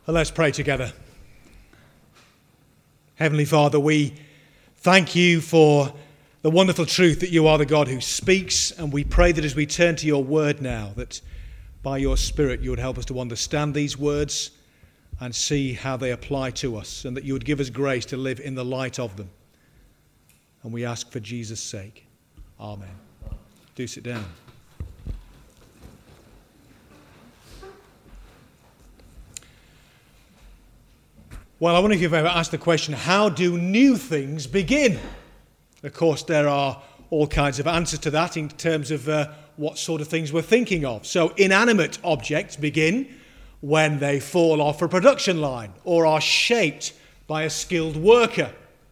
Well, let's pray together. Heavenly Father, we thank you for the wonderful truth that you are the God who speaks, and we pray that as we turn to your word now, that by your Spirit you would help us to understand these words and see how they apply to us, and that you would give us grace to live in the light of them. And we ask for Jesus' sake. Amen. Do sit down. Well, I wonder if you've ever asked the question, how do new things begin? Of course, there are all kinds of answers to that in terms of what sort of things we're thinking of. So inanimate objects begin when they fall off a production line or are shaped by a skilled worker.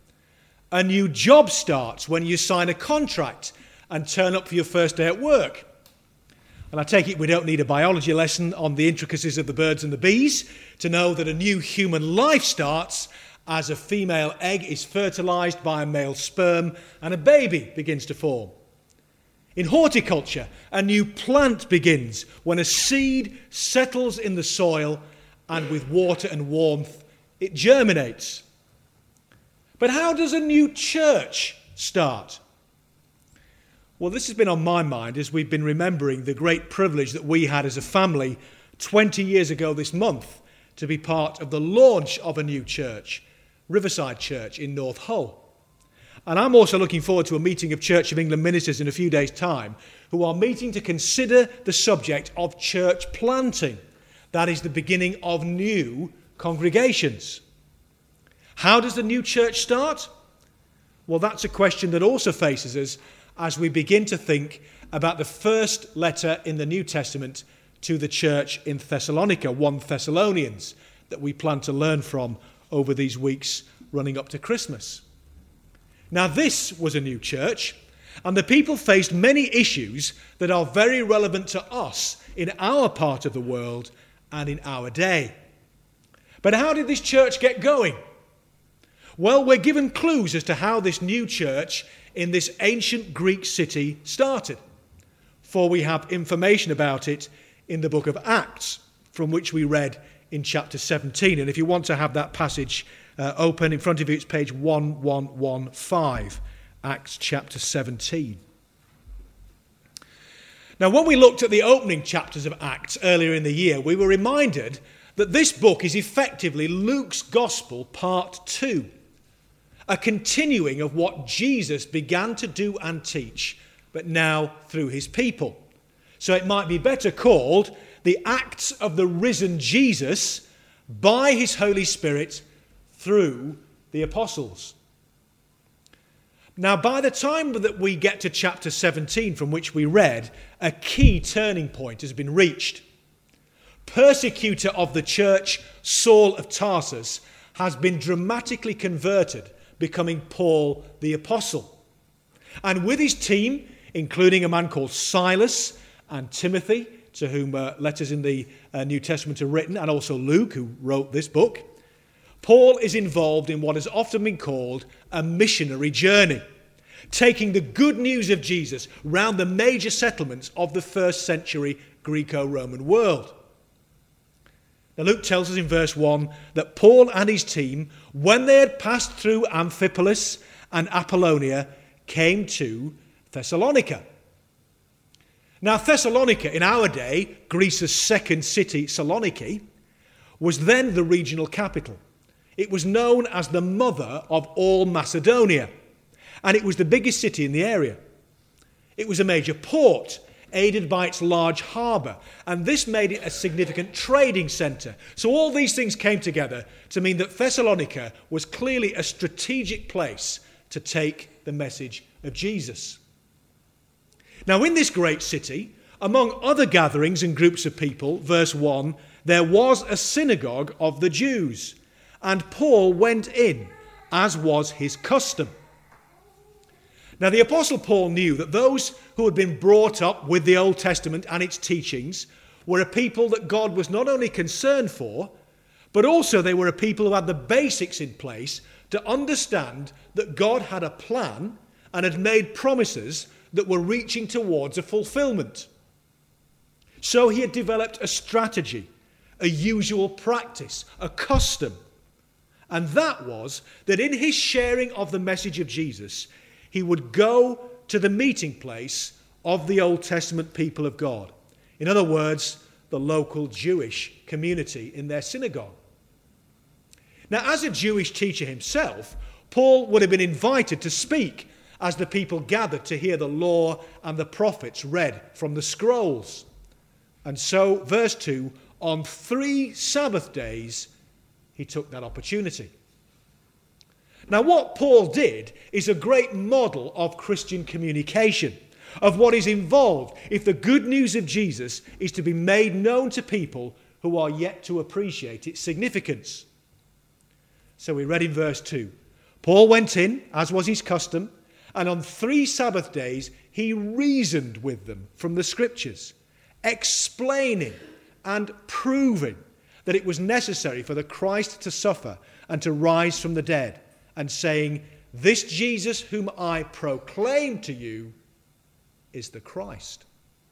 A new job starts when you sign a contract and turn up for your first day at work. And I take it we don't need a biology lesson on the intricacies of the birds and the bees to know that a new human life starts as a female egg is fertilized by a male sperm and a baby begins to form. In horticulture, a new plant begins when a seed settles in the soil and with water and warmth it germinates. But how does a new church start? Well, this has been on my mind as we've been remembering the great privilege that we had as a family 20 years ago this month to be part of the launch of a new church, Riverside Church in North Hull. And I'm also looking forward to a meeting of Church of England ministers in a few days' time who are meeting to consider the subject of church planting. That is the beginning of new congregations. How does the new church start? Well, that's a question that also faces us as we begin to think about the first letter in the New Testament to the church in Thessalonica, 1 Thessalonians, that we plan to learn from over these weeks running up to Christmas. Now, this was a new church, and the people faced many issues that are very relevant to us in our part of the world and in our day. But how did this church get going? Well, we're given clues as to how this new church in this ancient Greek city started. For we have information about it in the book of Acts, from which we read in chapter 17. And if you want to have that passage open in front of you, it's page 1115, Acts chapter 17. Now, when we looked at the opening chapters of Acts earlier in the year, we were reminded that this book is effectively Luke's Gospel part 2. A continuing of what Jesus began to do and teach, but now through his people. So it might be better called the Acts of the risen Jesus by his Holy Spirit through the apostles. Now, by the time that we get to chapter 17, from which we read, a key turning point has been reached. Persecutor of the church, Saul of Tarsus, has been dramatically converted, becoming Paul the Apostle. And with his team, including a man called Silas and Timothy, to whom letters in the New Testament are written, and also Luke, who wrote this book, Paul is involved in what has often been called a missionary journey, taking the good news of Jesus round the major settlements of the first century Greco-Roman world. Now, Luke tells us in verse 1 that Paul and his team, when they had passed through Amphipolis and Apollonia, came to Thessalonica. Now, Thessalonica, in our day, Greece's second city, Saloniki, was then the regional capital. It was known as the mother of all Macedonia, and it was the biggest city in the area. It was a major port, aided by its large harbour, and this made it a significant trading centre. So all these things came together to mean that Thessalonica was clearly a strategic place to take the message of Jesus. Now, in this great city, among other gatherings and groups of people, verse 1, there was a synagogue of the Jews, and Paul went in, as was his custom. Now, the Apostle Paul knew that those who had been brought up with the Old Testament and its teachings were a people that God was not only concerned for, but also they were a people who had the basics in place to understand that God had a plan and had made promises that were reaching towards a fulfillment. So he had developed a strategy, a usual practice, a custom. And that was that in his sharing of the message of Jesus, he would go to the meeting place of the Old Testament people of God. In other words, the local Jewish community in their synagogue. Now, as a Jewish teacher himself, Paul would have been invited to speak as the people gathered to hear the law and the prophets read from the scrolls. And so, verse 2, on 3 Sabbath days, he took that opportunity. Now, what Paul did is a great model of Christian communication, of what is involved if the good news of Jesus is to be made known to people who are yet to appreciate its significance. So we read in verse 2, Paul went in, as was his custom, and on 3 Sabbath days he reasoned with them from the Scriptures, explaining and proving that it was necessary for the Christ to suffer and to rise from the dead, and saying, this Jesus whom I proclaim to you is the Christ.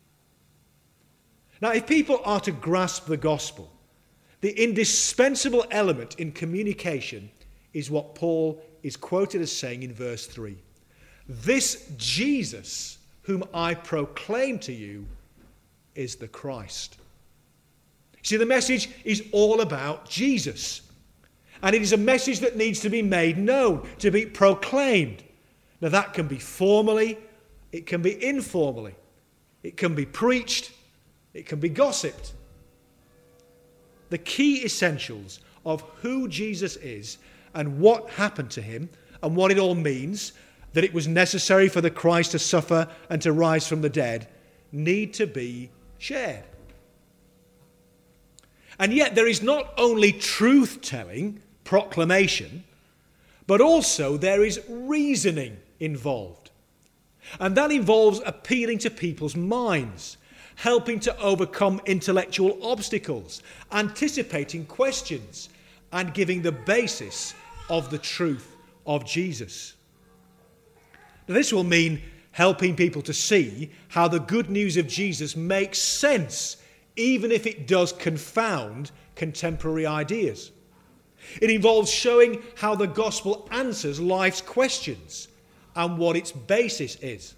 Now, if people are to grasp the gospel, the indispensable element in communication is what Paul is quoted as saying in verse 3. This Jesus whom I proclaim to you is the Christ. See, the message is all about Jesus. And it is a message that needs to be made known, to be proclaimed. Now, that can be formally, it can be informally, it can be preached, it can be gossiped. The key essentials of who Jesus is and what happened to him and what it all means, that it was necessary for the Christ to suffer and to rise from the dead, need to be shared. And yet there is not only truth-telling, proclamation, but also there is reasoning involved. And that involves appealing to people's minds, helping to overcome intellectual obstacles, anticipating questions, and giving the basis of the truth of Jesus. Now, this will mean helping people to see how the good news of Jesus makes sense, even if it does confound contemporary ideas. It involves showing how the gospel answers life's questions and what its basis is.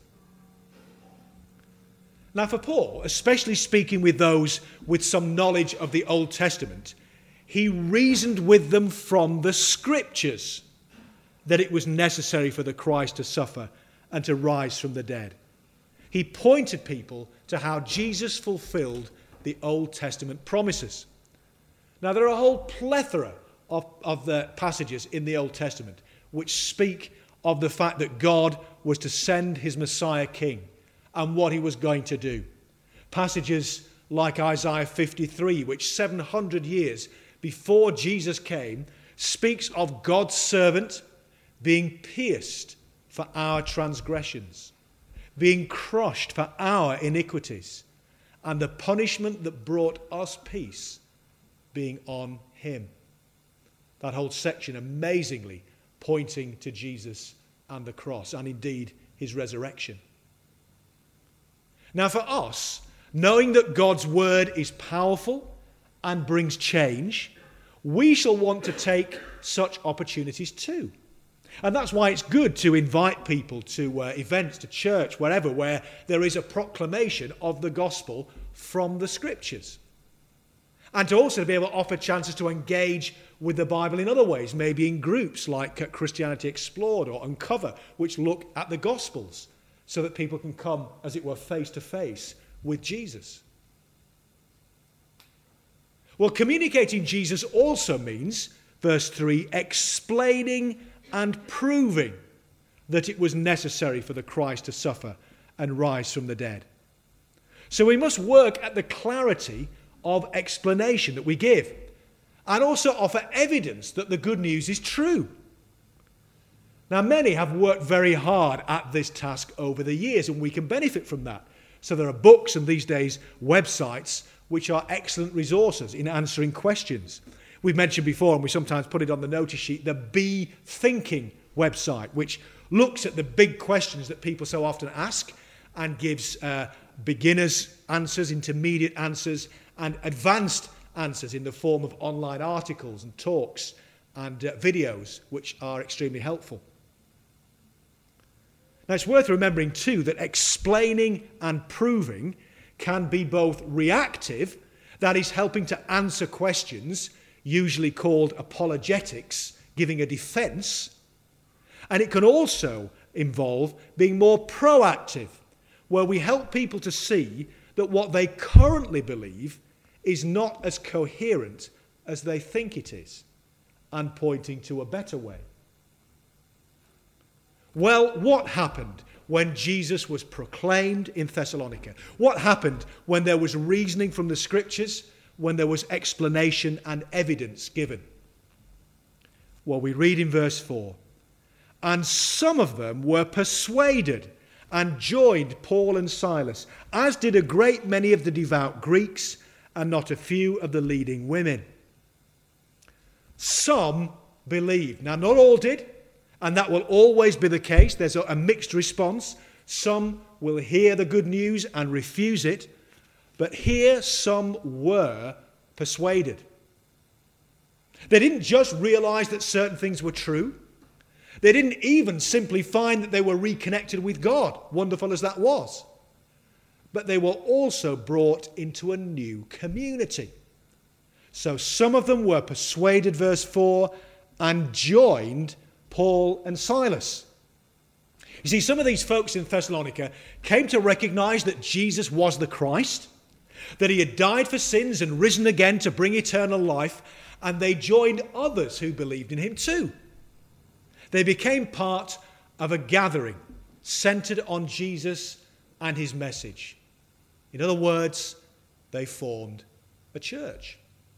Now, for Paul, especially speaking with those with some knowledge of the Old Testament, he reasoned with them from the Scriptures that it was necessary for the Christ to suffer and to rise from the dead. He pointed people to how Jesus fulfilled the Old Testament promises. Now, there are a whole plethora of the passages in the Old Testament which speak of the fact that God was to send his Messiah King and what he was going to do. Passages like Isaiah 53, which 700 years before Jesus came, speaks of God's servant being pierced for our transgressions, being crushed for our iniquities, and the punishment that brought us peace being on him. That whole section amazingly pointing to Jesus and the cross, and indeed his resurrection. Now, for us, knowing that God's word is powerful and brings change, we shall want to take such opportunities too. And that's why it's good to invite people to events, to church, wherever, where there is a proclamation of the gospel from the Scriptures. And to also be able to offer chances to engage with the Bible in other ways, maybe in groups like Christianity Explored or Uncover, which look at the Gospels, so that people can come, as it were, face to face with Jesus. Well, communicating Jesus also means, verse 3, explaining and proving that it was necessary for the Christ to suffer and rise from the dead. So we must work at the clarity of explanation that we give, and also offer evidence that the good news is true. Now, many have worked very hard at this task over the years, and we can benefit from that. So there are books and these days websites which are excellent resources in answering questions. We've mentioned before, and we sometimes put it on the notice sheet, the Be Thinking website, which looks at the big questions that people so often ask and gives beginners' answers, intermediate answers, and advanced answers in the form of online articles and talks and videos, which are extremely helpful. Now, it's worth remembering too that explaining and proving can be both reactive, that is, helping to answer questions, usually called apologetics, giving a defense, and it can also involve being more proactive, where we help people to see that what they currently believe is not as coherent as they think it is, and pointing to a better way. Well, what happened when Jesus was proclaimed in Thessalonica? What happened when there was reasoning from the Scriptures, when there was explanation and evidence given? Well, we read in verse 4, "And some of them were persuaded and joined Paul and Silas, as did a great many of the devout Greeks and not a few of the leading women." Some believed. Now, not all did, and that will always be the case. There's a mixed response. Some will hear the good news and refuse it, but here some were persuaded. They didn't just realize that certain things were true. They didn't even simply find that they were reconnected with God, wonderful as that was. But they were also brought into a new community. So some of them were persuaded, verse 4, and joined Paul and Silas. You see, some of these folks in Thessalonica came to recognize that Jesus was the Christ, that he had died for sins and risen again to bring eternal life, and they joined others who believed in him too. They became part of a gathering centered on Jesus and his message. In other words, they formed a church.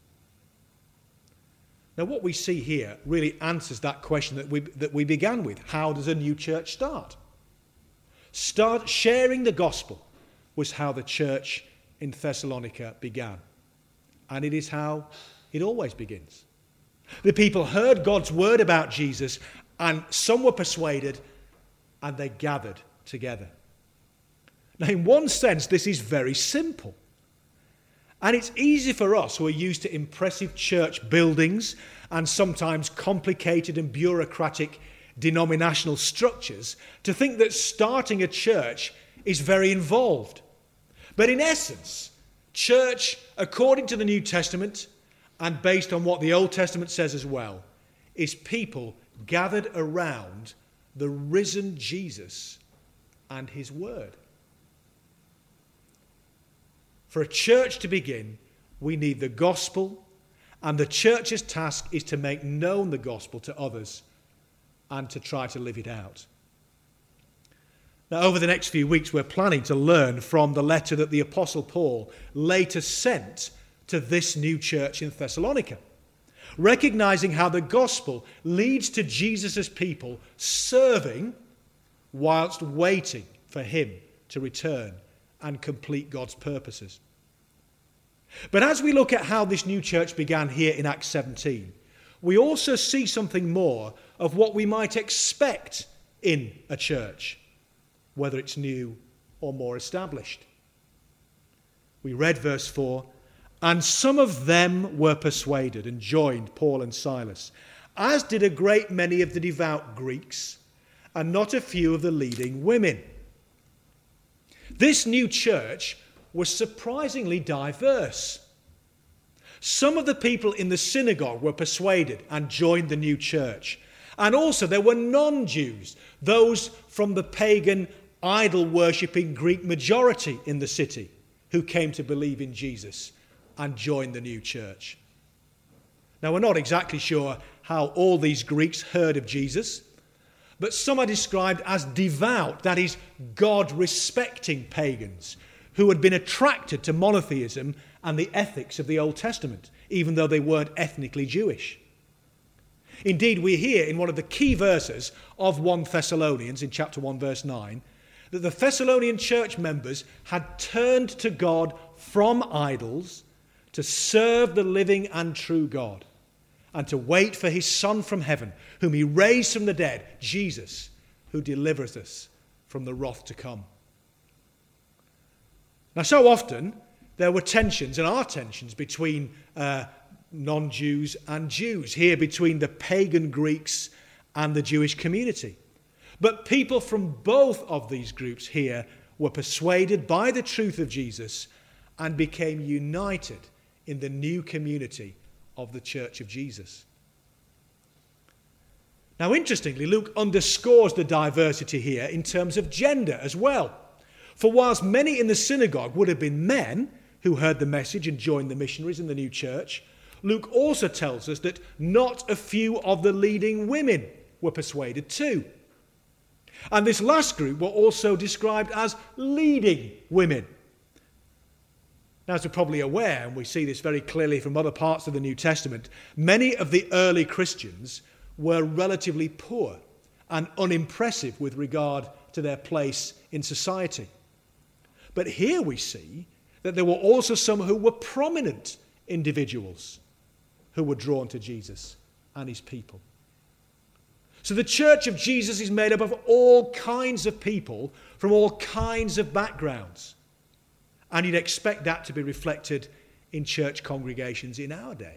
Now, what we see here really answers that question that we began with. How does a new church start? Sharing the gospel was how the church in Thessalonica began. And it is how it always begins. The people heard God's word about Jesus, and some were persuaded, and they gathered together. Now, in one sense, this is very simple. And it's easy for us who are used to impressive church buildings and sometimes complicated and bureaucratic denominational structures to think that starting a church is very involved. But in essence, church, according to the New Testament and based on what the Old Testament says as well, is people gathered around the risen Jesus and his word. For a church to begin, we need the gospel, and the church's task is to make known the gospel to others and to try to live it out. Now, over the next few weeks, we're planning to learn from the letter that the Apostle Paul later sent to this new church in Thessalonica, recognizing how the gospel leads to Jesus' people serving whilst waiting for him to return and complete God's purposes. But as we look at how this new church began here in Acts 17, we also see something more of what we might expect in a church, whether it's new or more established. We read verse 4, "And some of them were persuaded and joined Paul and Silas, as did a great many of the devout Greeks, and not a few of the leading women." This new church was surprisingly diverse. Some of the people in the synagogue were persuaded and joined the new church. And also there were non-Jews, those from the pagan, idol-worshipping Greek majority in the city, who came to believe in Jesus and joined the new church. Now, we're not exactly sure how all these Greeks heard of Jesus, but some are described as devout, that is, God-respecting pagans who had been attracted to monotheism and the ethics of the Old Testament, even though they weren't ethnically Jewish. Indeed, we hear in one of the key verses of 1 Thessalonians, in chapter 1, verse 9, that the Thessalonian church members had turned to God from idols to serve the living and true God, and to wait for his Son from heaven, whom he raised from the dead, Jesus, who delivers us from the wrath to come. Now, so often, There were tensions and are tensions between non-Jews and Jews, here between the pagan Greeks and the Jewish community. But people from both of these groups here were persuaded by the truth of Jesus and became united in the new community of the Church of Jesus. Now, interestingly, Luke underscores the diversity here in terms of gender as well. For whilst many in the synagogue would have been men who heard the message and joined the missionaries in the new church, Luke also tells us that not a few of the leading women were persuaded too. And this last group were also described as leading women. Now, as we're probably aware, and we see this very clearly from other parts of the New Testament, many of the early Christians were relatively poor and unimpressive with regard to their place in society. But here we see that there were also some who were prominent individuals who were drawn to Jesus and his people. So the Church of Jesus is made up of all kinds of people from all kinds of backgrounds. And you'd expect that to be reflected in church congregations in our day.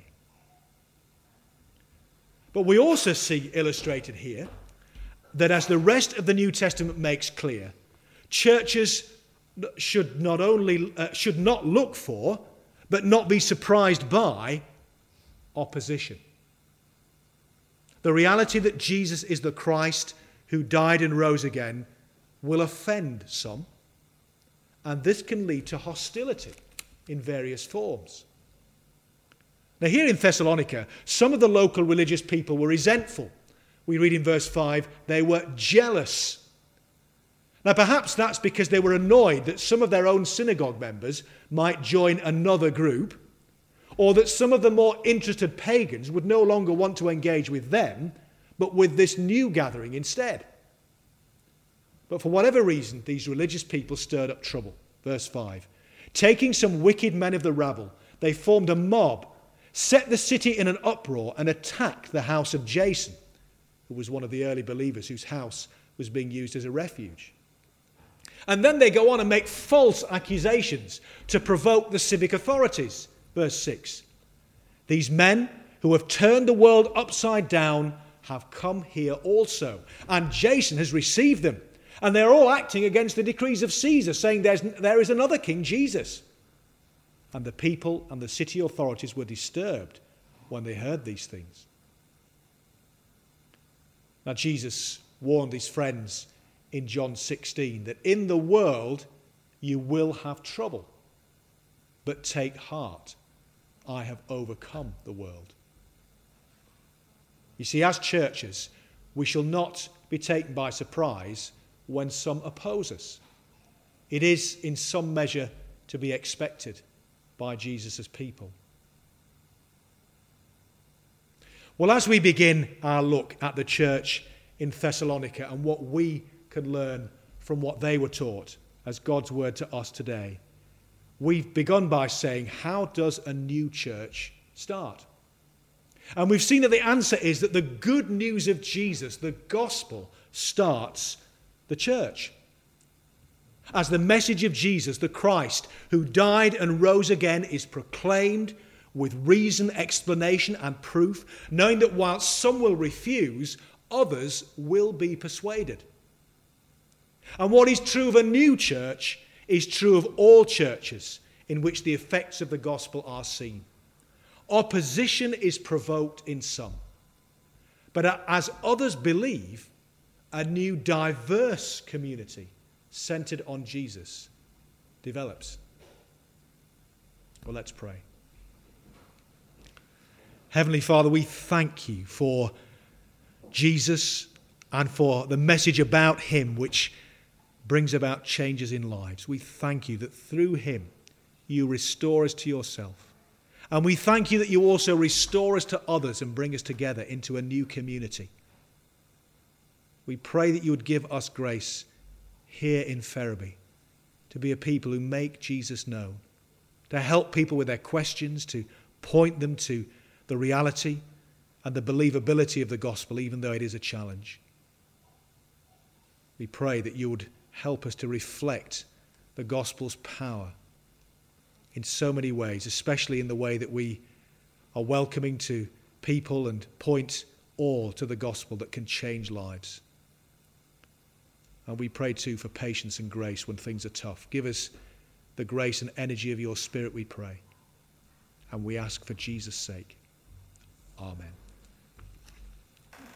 But we also see illustrated here that, as the rest of the New Testament makes clear, churches should not look for, but not be surprised by, opposition. The reality that Jesus is the Christ who died and rose again will offend some, and this can lead to hostility in various forms. Now, here in Thessalonica, some of the local religious people were resentful. We read in verse 5, they were jealous. Now, perhaps that's because they were annoyed that some of their own synagogue members might join another group, or that some of the more interested pagans would no longer want to engage with them, but with this new gathering instead. But for whatever reason, these religious people stirred up trouble. Verse 5, taking some wicked men of the rabble, they formed a mob, set the city in an uproar, and attacked the house of Jason, who was one of the early believers whose house was being used as a refuge. And then they go on and make false accusations to provoke the civic authorities. Verse 6, these men who have turned the world upside down have come here also, and Jason has received them, and they're all acting against the decrees of Caesar, saying there is another king, Jesus. And the people and the city authorities were disturbed when they heard these things. Now, Jesus warned his friends in John 16 that in the world you will have trouble, but take heart, I have overcome the world. You see, as churches, we shall not be taken by surprise when some oppose us. It is in some measure to be expected by Jesus' people. Well, as we begin our look at the church in Thessalonica and what we can learn from what they were taught as God's word to us today, we've begun by saying, how does a new church start? And we've seen that the answer is that the good news of Jesus, the gospel, starts the church. As the message of Jesus, the Christ, who died and rose again, is proclaimed with reason, explanation, and proof, knowing that while some will refuse, others will be persuaded. And what is true of a new church is true of all churches in which the effects of the gospel are seen. Opposition is provoked in some, but as others believe, a new diverse community centered on Jesus develops. Well, let's pray. Heavenly Father, we thank you for Jesus and for the message about him which brings about changes in lives. We thank you that through him you restore us to yourself. And we thank you that you also restore us to others and bring us together into a new community. We pray that you would give us grace here in Ferriby to be a people who make Jesus known, to help people with their questions, to point them to the reality and the believability of the gospel, even though it is a challenge. We pray that you would help us to reflect the gospel's power in so many ways, especially in the way that we are welcoming to people and point all to the gospel that can change lives. And we pray too for patience and grace when things are tough. Give us the grace and energy of your Spirit, we pray. And we ask for Jesus' sake. Amen.